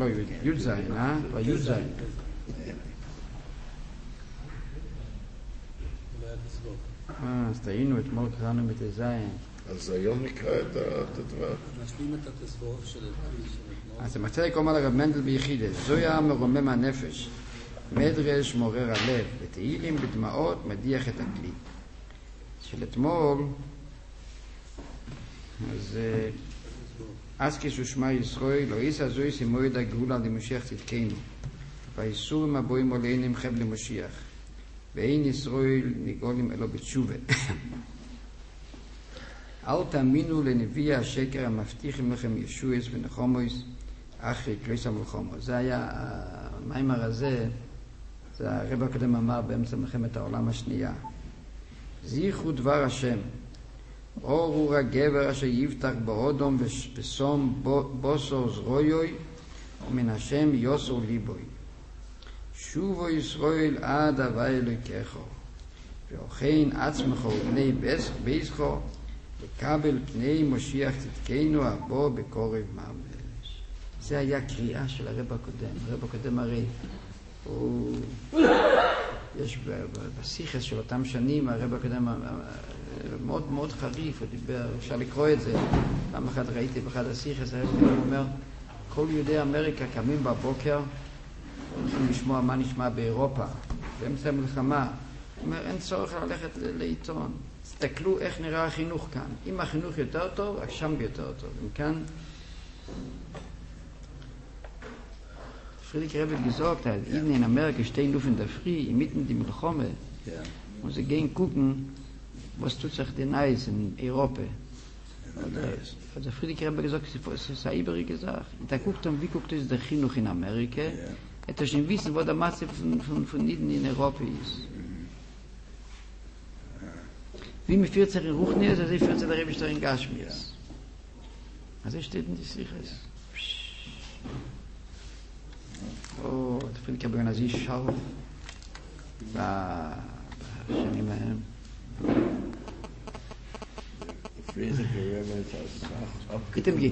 לא, י' זין, כבר י' זין. אז טעינו, אתמול קראנו בתזין. אז היום נקרא את הט"ו. נשלים את התסבוך של אתמול. אז מצא לקרוא על הרב מנדל ביחידה, זויה מרומם הנפש, מדרש מעורר הלב, ותהילים בדמעות מדיח את הכלי. של אתמול, אז כששמע ישראל, לא יישא זוהי סימויד הגאולה למשיח צדקנו, והאיסורים הבאים עליהם חב למשיח, ואין ישראל נגאולים אלו בתשובה. אל תאמינו לנביא השקר המבטיחים לכם ישועס ונחומוס אחרי קריס המלחומו. זה היה, המיימר הזה, זה הרב הקודם אמר באמצע מלחמת העולם השנייה. זיכרו דבר השם, אור הוא הגבר אשר יבטח באודום ושום בוסו זרויוי, ומן השם יוסו ליבוי. שובו ישראל עד הווי אלוהיכו, והוכן עצמך ובני ביסכו, לקבל פני משיח צדקנו הבא בקורב ממש. זה היה קריאה של הרב הקודם. הרב הקודם הרי יש בשיחס של אותם שנים, הרב הקודם מאוד מאוד חריף, הוא דיבר, אפשר לקרוא את זה. פעם אחת ראיתי באחד השיחס, הרב הקודם אומר, כל יהודי אמריקה קמים בבוקר, הולכים לשמוע מה נשמע באירופה, באמצע המלחמה. הוא אומר, אין צורך ללכת לעיתון. תסתכלו איך נראה החינוך כאן. אם החינוך יותר טוב, שם יותר טוב. אם כאן, Friedrich Rebbe gesagt hat, Ihnen in Amerika stehen Luft in der Früh, inmitten die Milchome, und sie gehen gucken, was tut sich denn Eis in Europa. Also Friedrich Rebbe gesagt, es ist eine übrige Sache. Da guckt wie guckt es der Chinuch in Amerika, hätte schon wissen, wo der Masse von Nieden in Europa ist. Wie mit 40 in Ruchnias, also 40 der Rebbe in Gashmias. Also steht in die Sichers. Oh, der Friedrich Rebbe gesagt, sie scharf. בשנים ההם. Friedrich Rebbe ist Bitte,